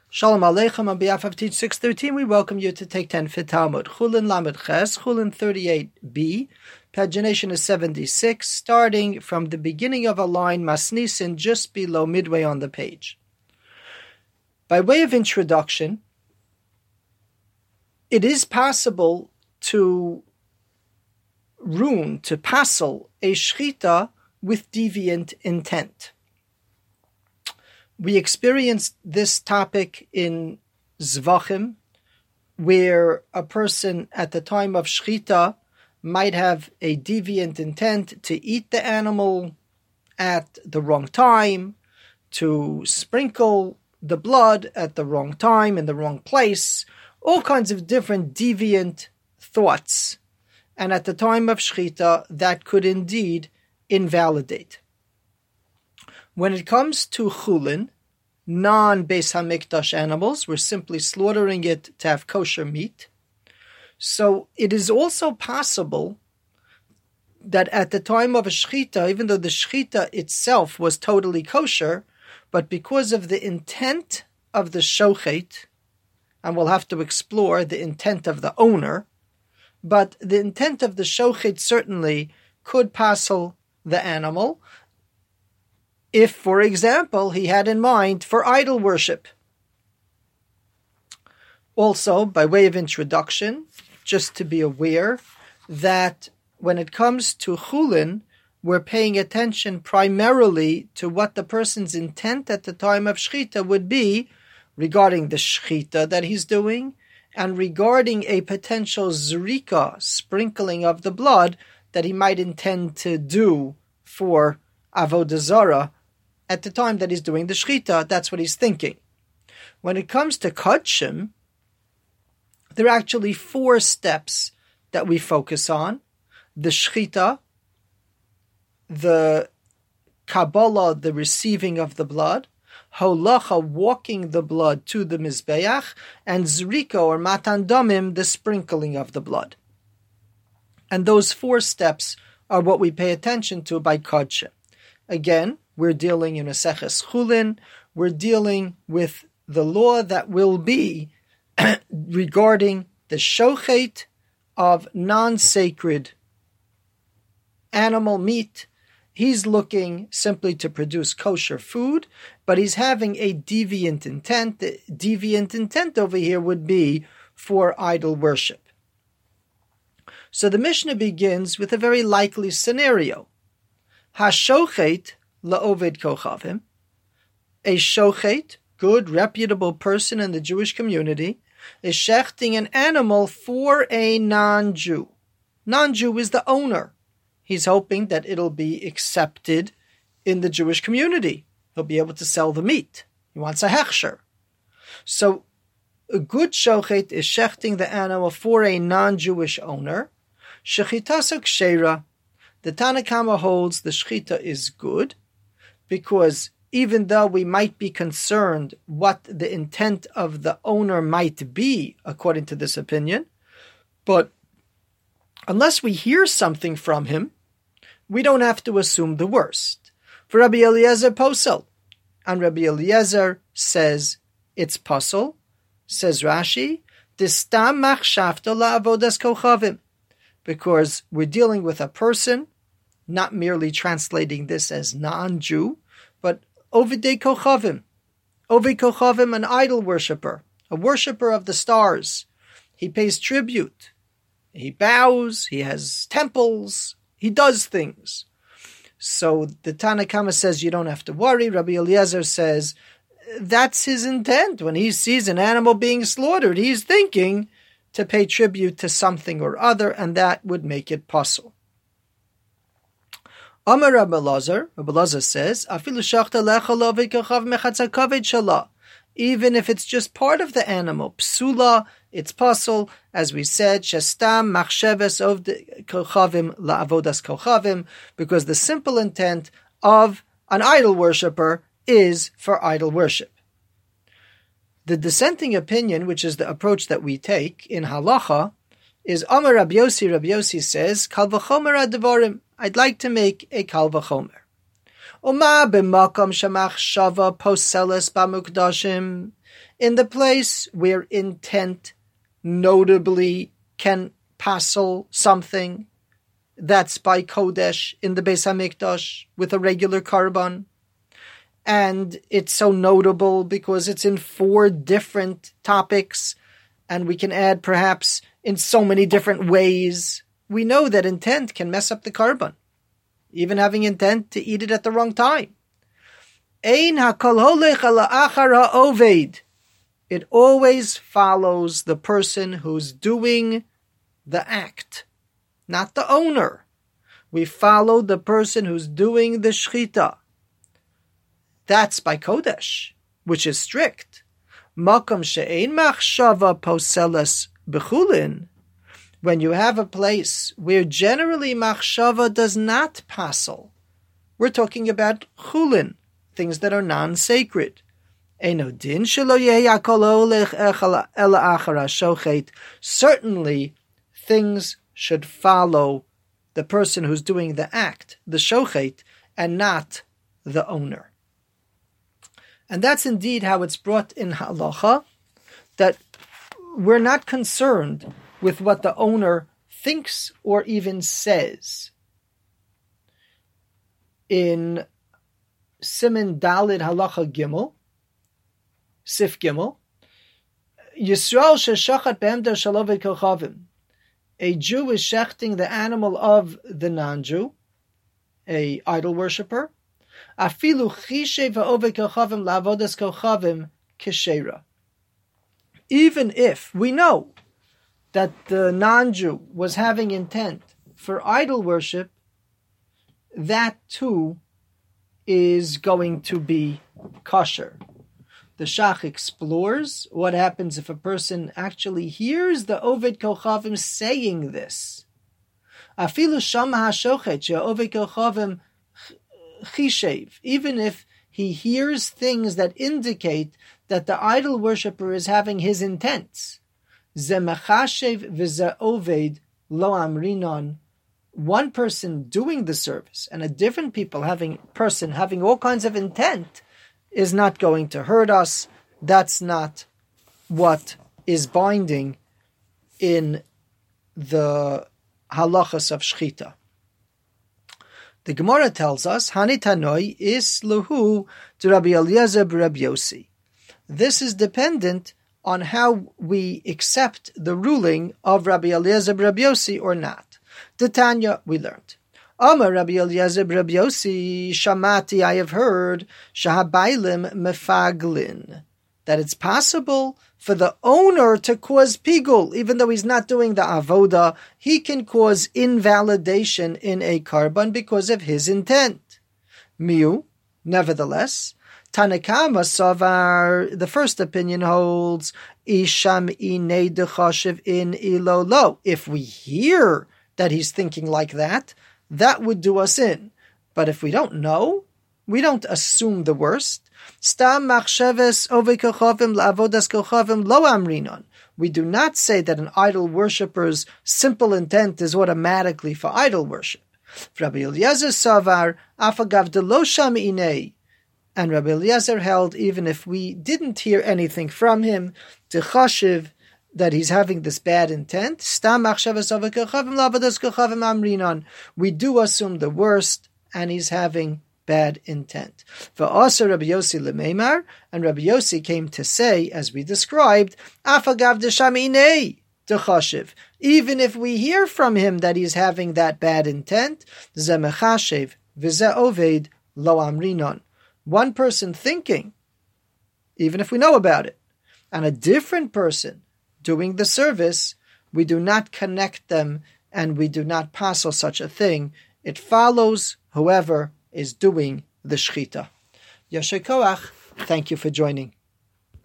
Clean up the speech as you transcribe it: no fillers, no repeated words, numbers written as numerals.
Shalom Aleichem. On behalf of Teach 613, we welcome you to Take 10 Fit Talmud. Chulin Lamed Ches, Chulin 38b. Pagination is 76, starting from the beginning of a line, Masnisin, just below midway on the page. By way of introduction, it is possible to ruin, to passel a shchita with deviant intent. We experienced this topic in Zvachim, where a person at the time of shchita might have a deviant intent to eat the animal at the wrong time, to sprinkle the blood at the wrong time, in the wrong place, all kinds of different deviant thoughts. And at the time of shchita, that could indeed invalidate. When it comes to chulin, non-Beis HaMikdash animals, we're simply slaughtering it to have kosher meat. So it is also possible that at the time of a shchita, even though the shchita itself was totally kosher, but because of the intent of the shochet, and we'll have to explore the intent of the owner, but the intent of the shochet certainly could passel the animal, if, for example, he had in mind for idol worship. Also, by way of introduction, just to be aware that when it comes to chulin, we're paying attention primarily to what the person's intent at the time of shchita would be regarding the shchita that he's doing and regarding a potential zrika, sprinkling of the blood, that he might intend to do for avodah zarah at the time that he's doing the shchita. That's what he's thinking. When it comes to kodshim, there are actually 4 steps that we focus on: the shchita, the kabbalah, the receiving of the blood, holacha, walking the blood to the mizbeach, and zrika or matan damim, the sprinkling of the blood. And those 4 steps are what we pay attention to by kodshim. Again, we're dealing in a Maseches Chulin. We're dealing with the law that will be regarding the shochet of non-sacred animal meat. He's looking simply to produce kosher food, but he's having a deviant intent. The deviant intent over here would be for idol worship. So the Mishnah begins with a very likely scenario. Hashochet la'oved kochavim. A shochet, good, reputable person in the Jewish community, is shechting an animal for a non-Jew. Non-Jew is the owner. He's hoping that it'll be accepted in the Jewish community. He'll be able to sell the meat. He wants a hechsher. So a good shochet is shechting the animal for a non-Jewish owner. Shechitasa kshera. The Tanna Kama holds the shechita is good, because even though we might be concerned what the intent of the owner might be, according to this opinion, but unless we hear something from him, we don't have to assume the worst. For Rabbi Eliezer posel, and Rabbi Eliezer says it's posel, says Rashi, distam machshavta la'avodas kochavim, because we're dealing with a person, not merely translating this as non-Jew, but Ovidei Kochavim. Ovid Kochavim, an idol worshipper, a worshipper of the stars. He pays tribute. He bows. He has temples. He does things. So the Tanna Kama says you don't have to worry. Rabbi Eliezer says that's his intent. When he sees an animal being slaughtered, he's thinking to pay tribute to something or other, and that would make it possible. Amar Rabbi Elazar says, Afilu shachta lecha lo v'kachav mechatza kaved shala. Even if it's just part of the animal, psula, it's puzzle, as we said, shestam machsheves of the kochavim la'avodas kochavim, because the simple intent of an idol worshipper is for idol worship. The dissenting opinion, which is the approach that we take in halacha, is Amar Rabbi Yossi. Rabbi Yossi says, Kal v'chomer advarim. I'd like to make a kal v'chomer. Uma b'makom shamach shava poseles b'mukdashim. In the place where intent notably can passel something, that's by Kodesh in the Beis HaMikdash with a regular Karban. And it's so notable because it's in 4 different topics, and we can add perhaps in so many different ways. We know that intent can mess up the Karban, even having intent to eat it at the wrong time. Ein hakol holech ala achar ha'oved. It always follows the person who's doing the act, not the owner. We follow the person who's doing the shchita. That's by Kodesh, which is strict. Makom she'ein machshava poseles bechulin. When you have a place where generally machshava does not passel, we're talking about chulin, things that are non-sacred. Certainly, things should follow the person who's doing the act, the shochet, and not the owner. And that's indeed how it's brought in halacha, that we're not concerned with what the owner thinks or even says. In Siman Dalid Halacha Gimel, Sif Gimel, Yisrael sheshachat be'emder shaloved kochavim. A Jew is shechting the animal of the non-Jew, a idol worshipper. Afilu chishe va'oved kochavim la'avodas kochavim keshera. Even if we know that the non-Jew was having intent for idol worship, that too is going to be kosher. The Shach explores what happens if a person actually hears the Oved Kochavim saying this. Afilu shama hashochet she'oved Kochavim chishev. Even if he hears things that indicate that the idol worshipper is having his intents. Ze mechashev v'ze oved lo amrinon. One person doing the service and a different person having all kinds of intent is not going to hurt us. That's not what is binding in the halachas of shchita. The Gemara tells us, Hani Tanoi is luhu to Rabbi Eliezer b'Rabbi Yossi. This is dependent on how we accept the ruling of Rabbi Eliezer b'Rabbi Yossi or not. The Tanya, we learned. Amar Rabbi Eliezer b'Rabbi Yossi, Shamati, I have heard, Shahabailim mefaglin, that it's possible for the owner to cause pigul, even though he's not doing the avoda, he can cause invalidation in a karban because of his intent. Miu, nevertheless, Tanakama Savar, the first opinion holds, Isham inei dechashiv in ilolo. If we hear that he's thinking like that, that would do us in. But if we don't know, we don't assume the worst. Stam machsheves oved kochavim la'avodas kochavim lo amrinon. We do not say that an idol worshipper's simple intent is automatically for idol worship. Rabbi Eliezer savar afagav de lo sham inei. And Rabbi Eliezer held, even if we didn't hear anything from him, to chashiv, that he's having this bad intent, we do assume the worst, and he's having bad intent. For also Rabbi Yossi lemeimar, and Rabbi Yossi came to say, as we described, afagav deshaminei dechashiv. Even if we hear from him that he's having that bad intent, zemechashiv v'ze oved lo amrinon. One person thinking, even if we know about it, and a different person doing the service, we do not connect them and we do not passel such a thing. It follows whoever is doing the shchita. Yasher koach, thank you for joining.